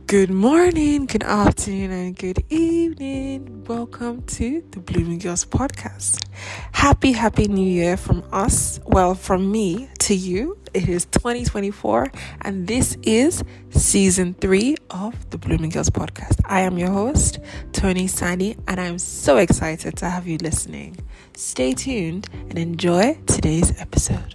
Good morning, good afternoon, and good evening. Welcome to the Blooming Girls podcast. Happy New Year from us. Well, from me to you. It is 2024, and this is season 3 of the Blooming Girls podcast. I am your host, Tony Sani, and I'm so excited to have you listening. Stay tuned and enjoy today's episode.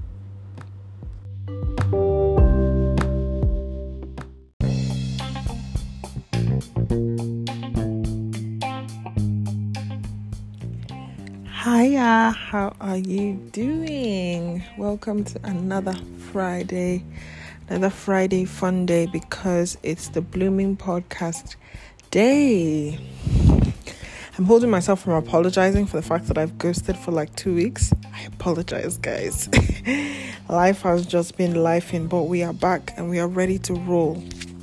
Hiya, how are you doing? Welcome to another Friday fun day because it's the Blooming podcast day. I'm holding myself from apologizing for the fact that I've ghosted for like 2 weeks. I apologize, guys. Life has just been lifing, but we are back and we are ready to roll.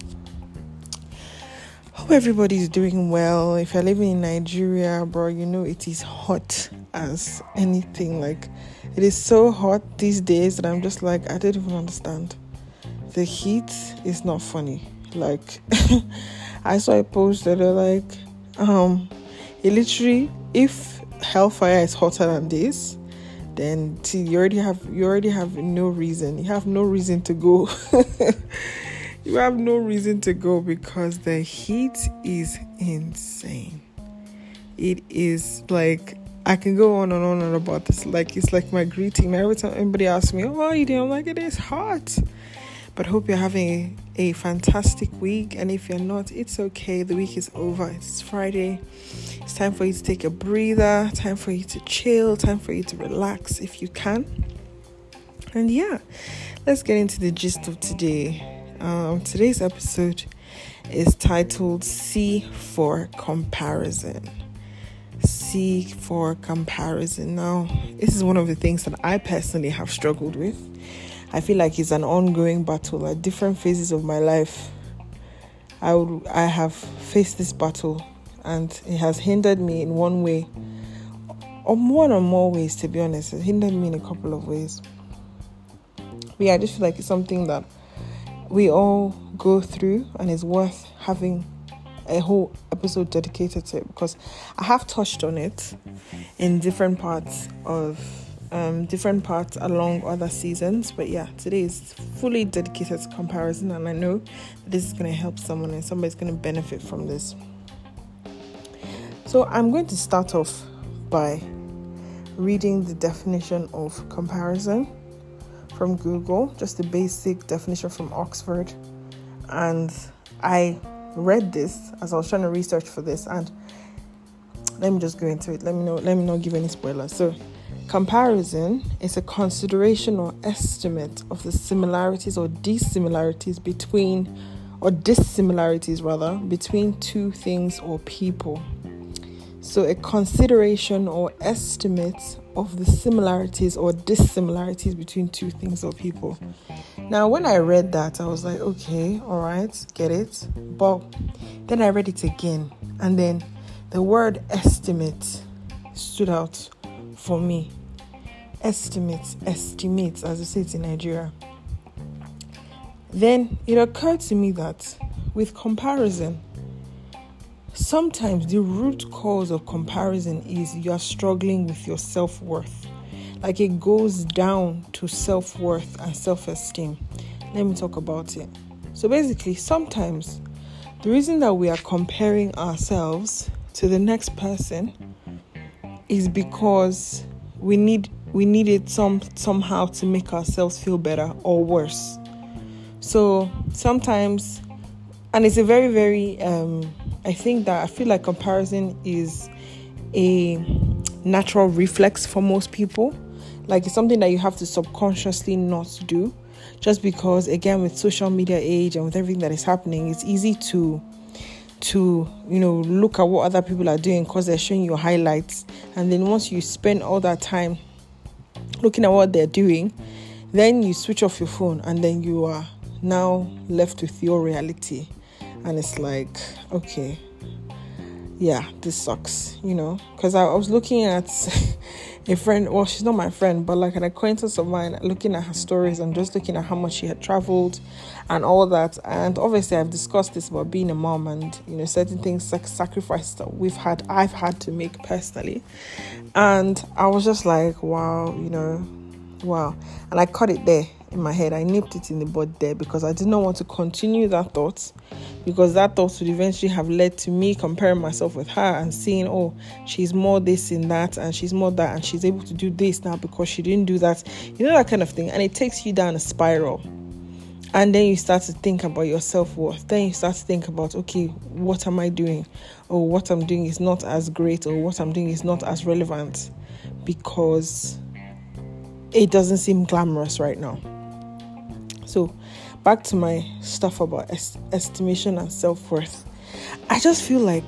Hope everybody's doing well. If you're living in Nigeria, bro, you know it is hot as anything. Like, it is so hot these days that I'm just like, I don't even understand. The heat is not funny. Like, I saw a post that they're like, it literally, if hellfire is hotter than this, then you already have no reason. You have no reason to go. You have no reason to go because the heat is insane. It is like, I can go on and on and about this. Like, it's like my greeting. Every time anybody asks me, oh, how are you doing? I'm like, it is hot. But hope you're having a fantastic week. And if you're not, it's okay. The week is over. It's Friday. It's time for you to take a breather. Time for you to chill. Time for you to relax if you can. And yeah, let's get into the gist of today. Today's episode is titled C for Comparison. C for comparison. Now, this is one of the things that I personally have struggled with. I feel like it's an ongoing battle at different phases of my life. I have faced this battle and it has hindered me in one way or more ways, to be honest. It hindered me in a couple of ways. But yeah, I just feel like it's something that we all go through and it's worth having a whole episode dedicated to it because I have touched on it in different parts along other seasons. But yeah, today is fully dedicated to comparison, and I know that this is going to help someone and somebody's going to benefit from this. So I'm going to start off by reading the definition of comparison from Google, just the basic definition from Oxford. And I read this as I was trying to research for this, and let me just go into it. Let me not give any spoilers. So comparison is a consideration or estimate of the similarities or dissimilarities between two things or people. So a consideration or estimate of the similarities or dissimilarities between two things or people. Now, when I read that, I was like, okay, all right, get it. But then I read it again, and then the word estimate stood out for me. Estimate, as they say it in Nigeria. Then it occurred to me that with comparison, sometimes the root cause of comparison is you're struggling with your self-worth. Like, it goes down to self-worth and self-esteem. Let me talk about it. So basically, sometimes the reason that we are comparing ourselves to the next person is because we need it somehow to make ourselves feel better or worse. So sometimes, and it's a very, very I feel like comparison is a natural reflex for most people. Like, it's something that you have to subconsciously not do, just because, again, with social media age and with everything that is happening, it's easy to look at what other people are doing because they're showing you highlights. And then once you spend all that time looking at what they're doing, then you switch off your phone and then you are now left with your reality. And it's like, okay, yeah, this sucks, because I was looking at a friend, well, she's not my friend, but like an acquaintance of mine, looking at her stories and just looking at how much she had traveled and all that. And obviously I've discussed this about being a mom and, certain things, like sacrifices that I've had to make personally. And I was just like, wow. And I caught it there in my head. I nipped it in the bud there because I did not want to continue that thought, because that thought would eventually have led to me comparing myself with her and seeing, oh, she's more this and that, and she's more that, and she's able to do this now because she didn't do that, that kind of thing. And it takes you down a spiral. And then you start to think about your self-worth. Then you start to think about, okay, what am I doing? Or what I'm doing is not as great, or what I'm doing is not as relevant because it doesn't seem glamorous right now. So back to my stuff about estimation and self-worth. I just feel like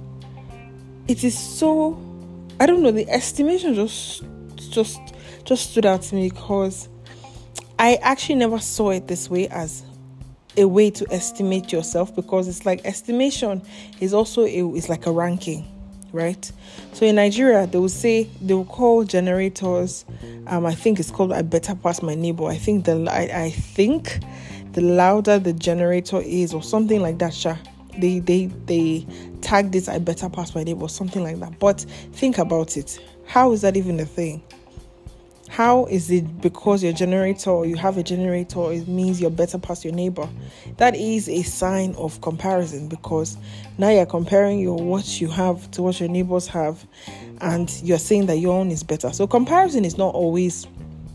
it is so, I don't know, the estimation just stood out to me because I actually never saw it this way, as a way to estimate yourself, because it's like estimation is also it's like a ranking, right? So in Nigeria, they will call generators, I think it's called I better pass my neighbor. I think the louder the generator is, or something like that, they tag this I better pass my neighbor, or something like that. But think about it. How is that even a thing? How is it because your generator, or you have a generator, it means you're better past your neighbor? That is a sign of comparison, because now you're comparing what you have to what your neighbors have, and you're saying that your own is better. So comparison is not always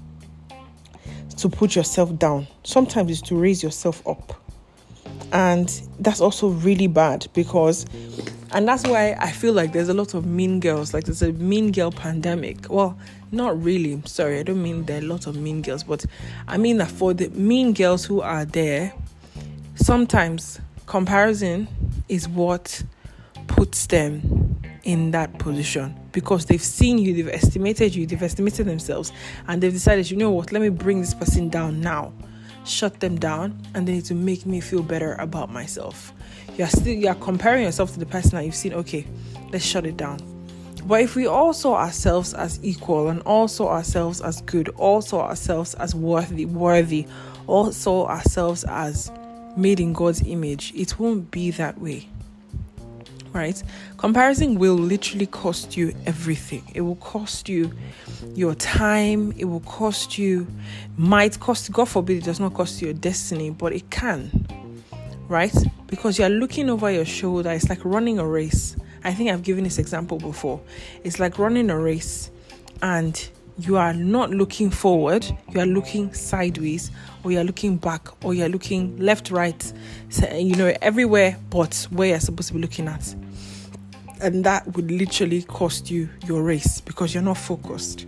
to put yourself down. Sometimes it's to raise yourself up. And that's also really bad and that's why I feel like there's a lot of mean girls. Like there's a mean girl pandemic. Well, not really. Sorry, I don't mean there are a lot of mean girls, but I mean that for the mean girls who are there, sometimes comparison is what puts them in that position, because they've seen you, they've estimated themselves, and they've decided, let me bring this person down now. Shut them down, and they need to make me feel better about myself. You're comparing yourself to the person that you've seen. Okay, let's shut it down. But if we all saw ourselves as equal, and also ourselves as good, also ourselves as worthy, also ourselves as made in God's image, it won't be that way. Right? Comparison will literally cost you everything. It will cost you your time. It will might cost, God forbid it does not cost you your destiny, but it can. Right? Because you're looking over your shoulder. It's like running a race. I think I've given this example before. It's like running a race, and you are not looking forward. You are looking sideways, or you're looking back, or you're looking left, right, everywhere but where you're supposed to be looking at. And that would literally cost you your race, because you're not focused.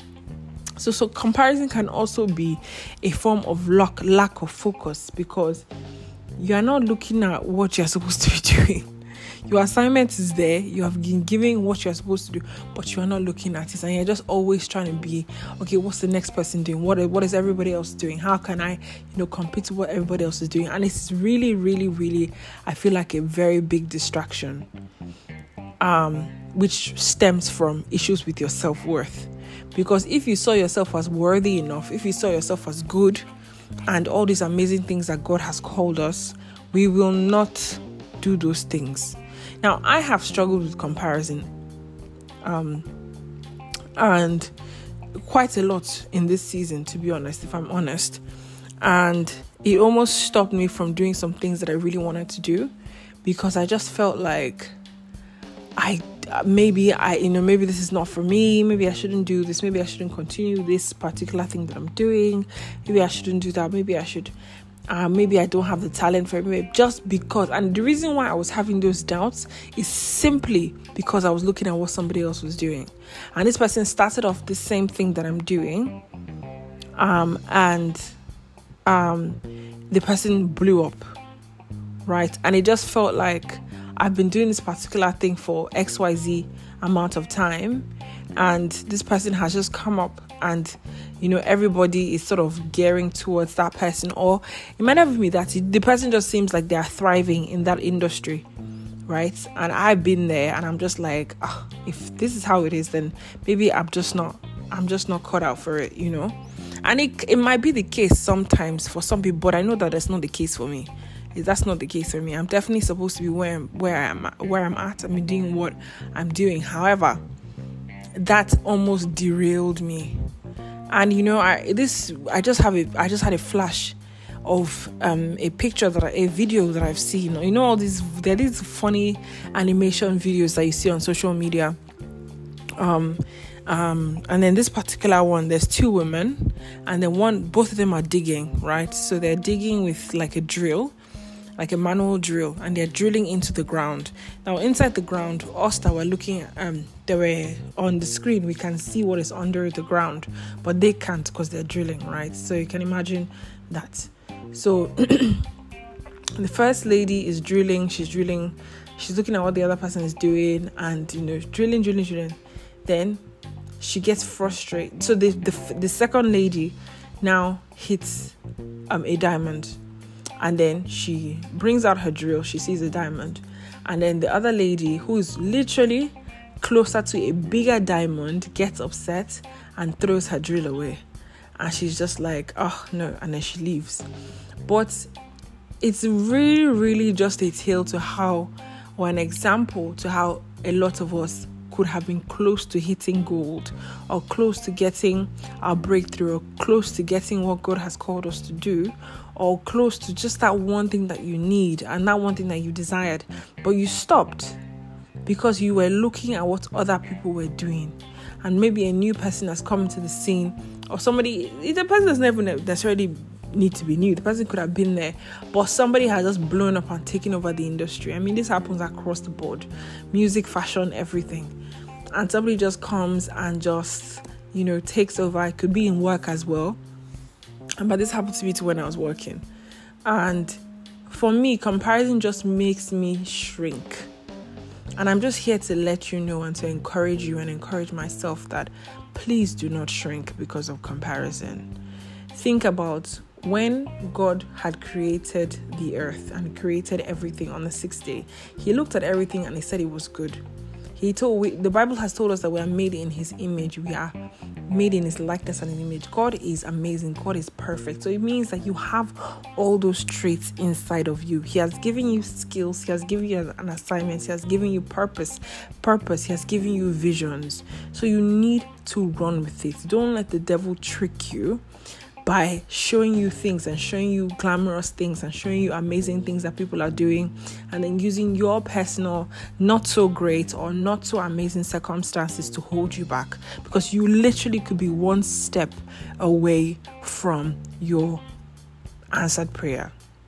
So comparison can also be a form of lack of focus, because you are not looking at what you're supposed to be doing. Your assignment is there. You have been given what you're supposed to do, but you are not looking at it, and you're just always trying to be, okay, what's the next person doing? What is everybody else doing? How can I, compete with what everybody else is doing? And it's really, really, really, I feel like a very big distraction, which stems from issues with your self-worth. Because if you saw yourself as worthy enough, if you saw yourself as good, and all these amazing things that God has called us, we will not do those things. Now, I have struggled with comparison, and quite a lot in this season, to be honest, if I'm honest. And it almost stopped me from doing some things that I really wanted to do, because I just felt like maybe this is not for me. Maybe I shouldn't do this. Maybe I shouldn't continue this particular thing that I'm doing. Maybe I shouldn't do that. Maybe I should. Maybe I don't have the talent for it. Maybe just because. And the reason why I was having those doubts is simply because I was looking at what somebody else was doing. And this person started off the same thing that I'm doing. And the person blew up. Right? And it just felt like I've been doing this particular thing for XYZ amount of time, and this person has just come up, and everybody is sort of gearing towards that person. Or it might not be that the person just seems like they are thriving in that industry, right? And I've been there, and I'm just like, if this is how it is, then maybe I'm just not cut out for it, And it might be the case sometimes for some people, but I know that that's not the case for me. That's not the case for me. I'm definitely supposed to be where I'm at. I'm doing what I'm doing. However, that almost derailed me. And I just had a flash of a video that I've seen. All these funny animation videos that you see on social media. And then this particular one, there's two women, and then both of them are digging, right? So they're digging with like a drill, like a manual drill, and they're drilling into the ground. Now inside the ground, us that were looking, they were on the screen, we can see what is under the ground, but they can't because they're drilling, right? So you can imagine that. So the first lady is drilling, she's looking at what the other person is doing, and drilling. Then she gets frustrated. So the second lady now hits a diamond. And then she brings out her drill. She sees a diamond. And then the other lady, who is literally closer to a bigger diamond, gets upset and throws her drill away. And she's just like, oh, no. And then she leaves. But it's really, really just a tale to how, or an example to how a lot of us could have been close to hitting gold, or close to getting our breakthrough, or close to getting what God has called us to do, or close to just that one thing that you need and that one thing that you desired, but you stopped because you were looking at what other people were doing. And maybe a new person has come into the scene, or somebody, the person doesn't even necessarily need to be new. The person could have been there, but somebody has just blown up and taken over the industry. I mean, this happens across the board, music, fashion, everything. And somebody just comes and just, takes over. It could be in work as well. But this happened to me too when I was working. And for me, comparison just makes me shrink. And I'm just here to let you know and to encourage you and encourage myself that please do not shrink because of comparison. Think about when God had created the earth and created everything on the sixth day. He looked at everything and he said it was good. The Bible has told us that we are made in his image. We are made in his likeness and image. God is amazing. God is perfect. So it means that you have all those traits inside of you. He has given you skills. He has given you an assignment. He has given you purpose. He has given you visions. So you need to run with it. Don't let the devil trick you by showing you things and showing you glamorous things and showing you amazing things that people are doing, and then using your personal not so great or not so amazing circumstances to hold you back, because you literally could be one step away from your answered prayer,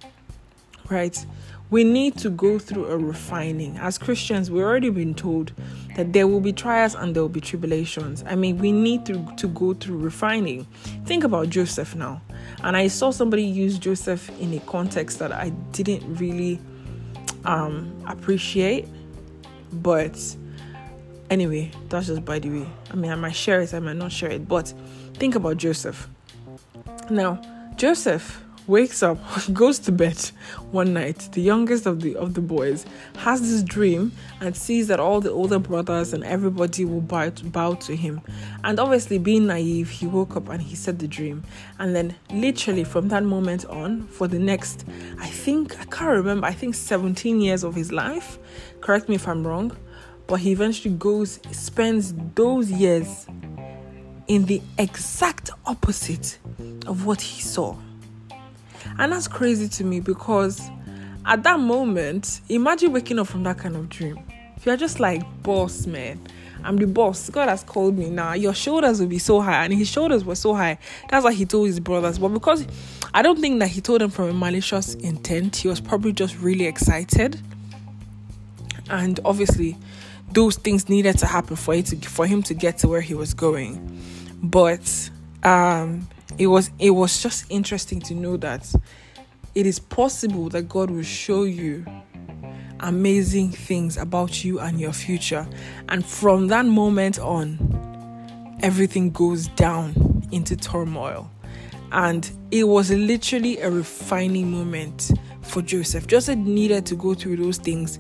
right? We need to go through a refining. As Christians, we've already been told that there will be trials and there will be tribulations. I mean, we need to go through refining. Think about Joseph now. And I saw somebody use Joseph in a context that I didn't really appreciate. But anyway, that's just by the way. I mean, I might share it, I might not share it. But think about Joseph. Now, Joseph wakes up, goes to bed one night, the youngest of the boys, has this dream and sees that all the older brothers and everybody will bow to him. And obviously, being naive, he woke up and he said the dream. And then literally from that moment on, for the next, I think 17 years of his life, correct me if I'm wrong, but he eventually spends those years in the exact opposite of what he saw. And that's crazy to me, because at that moment, imagine waking up from that kind of dream. If you're just like, boss, man, I'm the boss. God has called me now. Your shoulders will be so high. And his shoulders were so high. That's why he told his brothers. But because I don't think that he told them from a malicious intent, he was probably just really excited. And obviously, those things needed to happen for him to get to where he was going. But it was just interesting to know that it is possible that God will show you amazing things about you and your future. And from that moment on, everything goes down into turmoil. And it was literally a refining moment for Joseph. Joseph needed to go through those things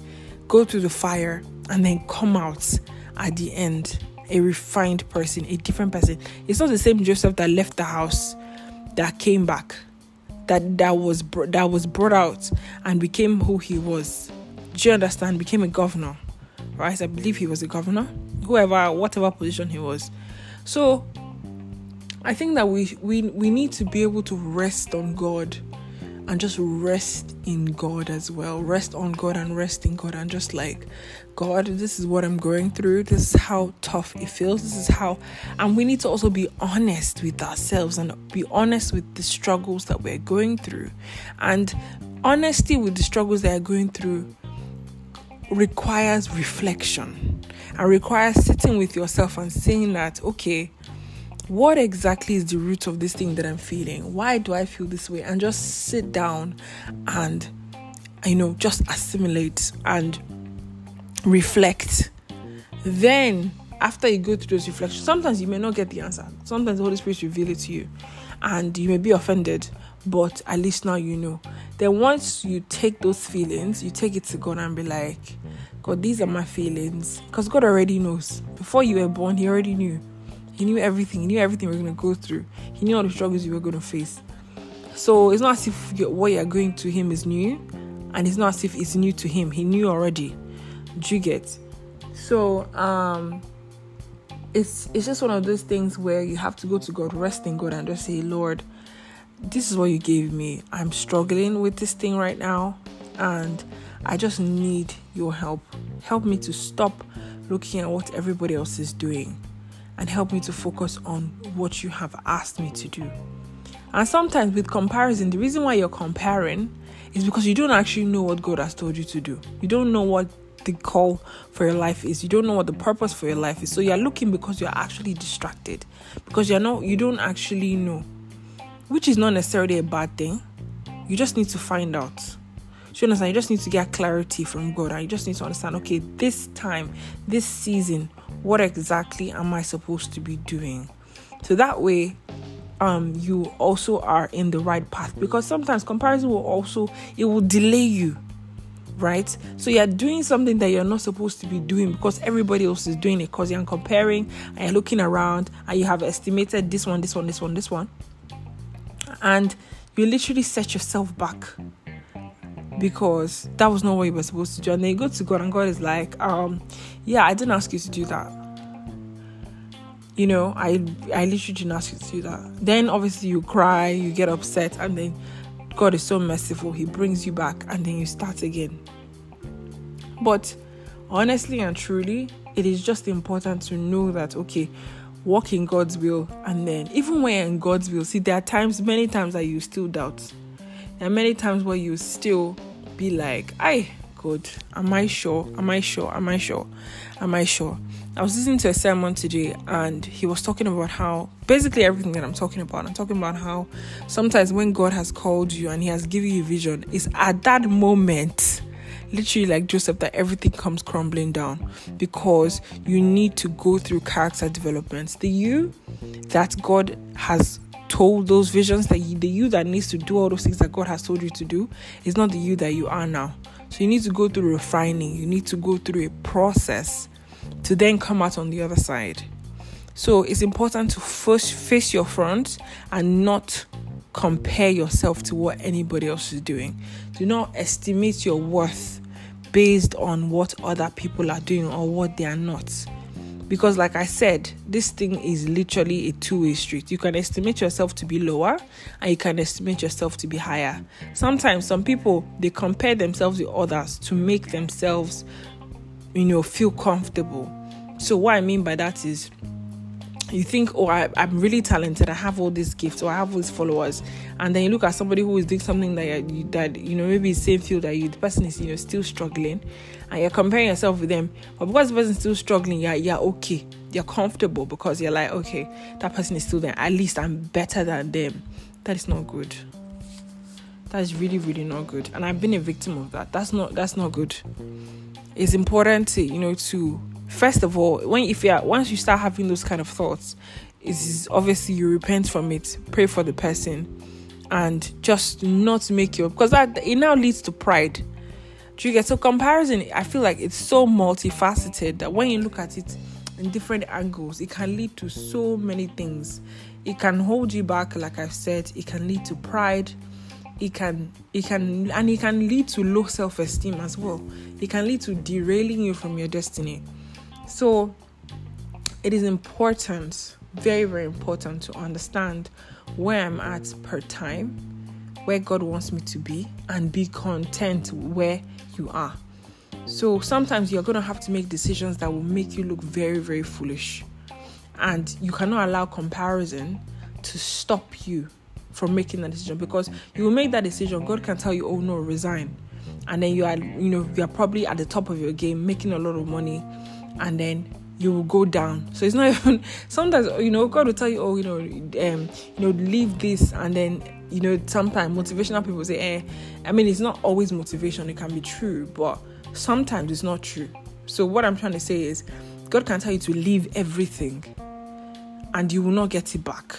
go through the fire, and then come out at the end a refined person, a different person. It's not the same Joseph that left the house, that came back, that was brought out and became who he was. Do you understand? Became a governor, right? I believe he was a governor, whatever position he was. So I think that we need to be able to rest on God and just rest in God as well. Rest on God and rest in God, and just like, God, this is what I'm going through. This is how tough it feels. This is how, and we need to also be honest with ourselves and be honest with the struggles that we're going through. And honesty with the struggles that are going through requires reflection and requires sitting with yourself and saying that, okay, what exactly is the root of this thing that I'm feeling? Why do I feel this way? And just sit down and, just assimilate and reflect. Then, after you go through those reflections, sometimes you may not get the answer. Sometimes the Holy Spirit reveals it to you and you may be offended, but at least now you know. Then once you take those feelings, you take it to God and be like, God, these are my feelings. Because God already knows. Before you were born, He already knew. He knew everything. He knew everything we were going to go through. He knew all the struggles you were going to face. So it's not as if what you're going to Him is new, and it's not as if it's new to Him. He knew already. Do you get? So it's just one of those things where you have to go to God, rest in God, and just say, Lord, this is what you gave me. I'm struggling with this thing right now, and I just need your help. Help me to stop looking at what everybody else is doing, and help me to focus on what you have asked me to do. And sometimes with comparison, the reason why you're comparing is because you don't actually know what God has told you to do. You don't know what the call for your life is. You don't know what the purpose for your life is. So you're looking because you're actually distracted, because you don't actually know, which is not necessarily a bad thing. You just need to find out. So you understand? You just need to get clarity from God, and you just need to understand, okay, this time, this season, what exactly am I supposed to be doing? So that way, you also are in the right path, because sometimes comparison will delay you, right? So you're doing something that you're not supposed to be doing because everybody else is doing it, because you're comparing and you're looking around and you have estimated this one, and you literally set yourself back because that was not what you were supposed to do. And then you go to God, and God is like, yeah, I didn't ask you to do that. I literally didn't ask you to do that. Then obviously you cry, you get upset, and then God is so merciful. He brings you back, and then you start again. But honestly and truly, it is just important to know that, okay, walk in God's will. And then even when you're in God's will, see, there are many times that you still doubt. There are many times where you still be like, God, am I sure? I was listening to a sermon today, and he was talking about how, basically everything that I'm talking about how sometimes when God has called you and He has given you a vision, it's at that moment, literally like Joseph, that everything comes crumbling down, because you need to go through character development. The you that God has told those visions, the you that needs to do all those things that God has told you to do, is not the you that you are now. So you need to go through refining. You need to go through a process to then come out on the other side. So it's important to first face your front and not compare yourself to what anybody else is doing. Do not estimate your worth based on what other people are doing or what they are not. Because like I said, this thing is literally a two-way street. You can estimate yourself to be lower, and you can estimate yourself to be higher. Sometimes some people, they compare themselves with others to make themselves, feel comfortable. So what I mean by that is, you think, I'm really talented, I have all these gifts, or I have all these followers, and then you look at somebody who is doing something that maybe the same field that you, the person is still struggling, and you're comparing yourself with them. But because the person is still struggling, you're okay, you're comfortable, because you're like, okay, that person is still there, at least I'm better than them. That is not good. That is really, really not good. And I've been a victim of that. That's not good. It's important to first of all, once you start having those kind of thoughts, is obviously you repent from it, pray for the person, and just not make because it now leads to pride. Do you get? So comparison, I feel like it's so multifaceted that when you look at it in different angles, it can lead to so many things. It can hold you back, like I've said. It can lead to pride. It can lead to low self-esteem as well. It can lead to derailing you from your destiny. So it is important, very, very important, to understand where I'm at per time, where God wants me to be, and be content where you are. So sometimes you're going to have to make decisions that will make you look very, very foolish. And you cannot allow comparison to stop you from making that decision, because you will make that decision. God can tell you, oh no, resign. And then you are probably at the top of your game, making a lot of money, and then you will go down. So it's not even, sometimes, God will tell you, oh, leave this. And then, sometimes motivational people say, it's not always motivation. It can be true, but sometimes it's not true. So what I'm trying to say is, God can tell you to leave everything and you will not get it back.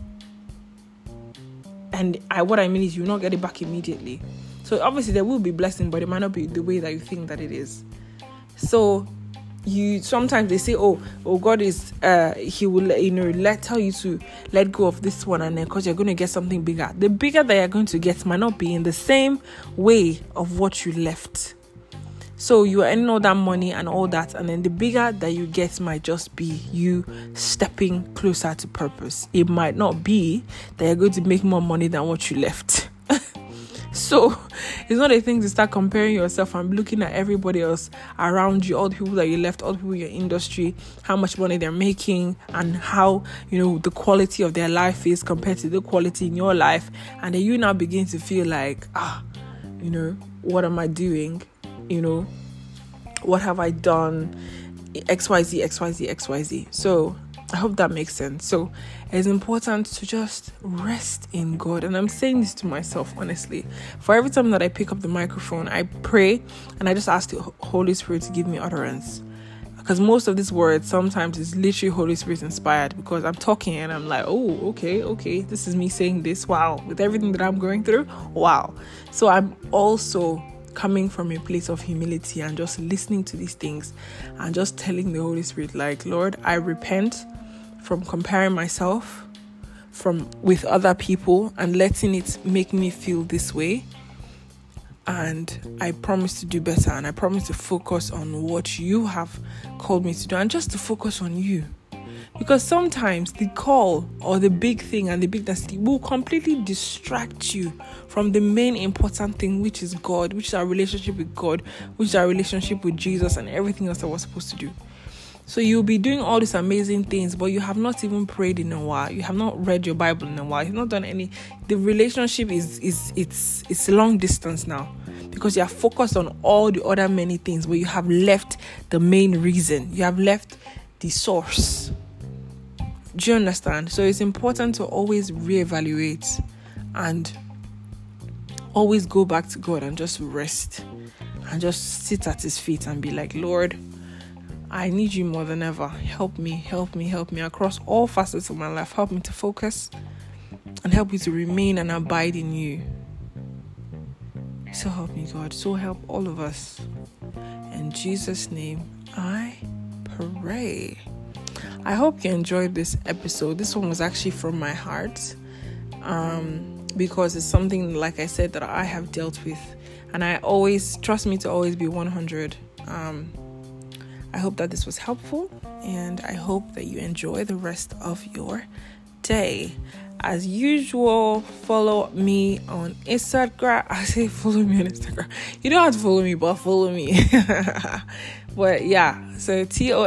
And what I mean is, you will not get it back immediately. So obviously there will be blessing, but it might not be the way that you think that it is. So sometimes they say, oh God is he will tell you to let go of this one, and then because you're going to get something bigger. The bigger that you're going to get might not be in the same way of what you left. So you earn all that money and all that, and then the bigger that you get might just be you stepping closer to purpose. It might not be that you're going to make more money than what you left. So it's not a thing to start comparing yourself and looking at everybody else around you, all the people that you left, all the people in your industry, how much money they're making, and how, the quality of their life is compared to the quality in your life. And then you now begin to feel like, what am I doing? What have I done? XYZ. So I hope that makes sense. So it's important to just rest in God. And I'm saying this to myself, honestly. For every time that I pick up the microphone, I pray and I just ask the Holy Spirit to give me utterance. Because most of these words sometimes is literally Holy Spirit inspired, because I'm talking and I'm like, oh, okay, this is me saying this. Wow. With everything that I'm going through. Wow. So I'm also coming from a place of humility and just listening to these things and just telling the Holy Spirit, like, Lord, I repent from comparing myself with other people and letting it make me feel this way. And I promise to do better, and I promise to focus on what you have called me to do, and just to focus on you. Because sometimes the call or the big thing and the big destiny will completely distract you from the main important thing, which is God, which is our relationship with God, which is our relationship with Jesus, and everything else that we're supposed to do. So you'll be doing all these amazing things, but you have not even prayed in a while. You have not read your Bible in a while. You've not done any. The relationship it's long distance now, because you are focused on all the other many things, but you have left the main reason. You have left the source. Do you understand? So it's important to always reevaluate and always go back to God and just rest and just sit at his feet and be like, Lord, I need you more than ever. Help me across all facets of my life. Help me to focus and help me to remain and abide in you. So help me, God. So help all of us. In Jesus' name, I pray. I hope you enjoyed this episode. This one was actually from my heart, because it's something, like I said, that I have dealt with, and I always trust me to always be 100. I hope that this was helpful, and I hope that you enjoy the rest of your day. As usual, follow me on Instagram. I say follow me on Instagram. You don't have to follow me, but follow me. But yeah, so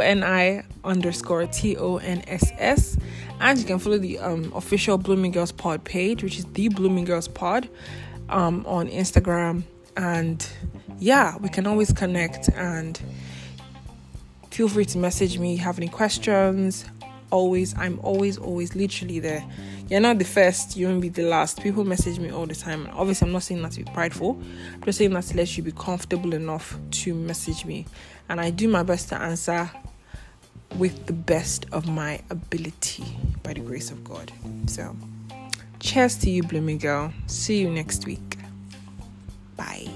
TONI_TONSS. And you can follow the official Blooming Girls Pod page, which is the Blooming Girls Pod, on Instagram. And yeah, we can always connect, and feel free to message me. Have any questions? I'm always literally there. You're not the first, you won't be the last. People message me all the time. Obviously, I'm not saying that to be prideful. I'm just saying that to let you be comfortable enough to message me. And I do my best to answer with the best of my ability, by the grace of God. So, cheers to you, Blooming Girl. See you next week. Bye.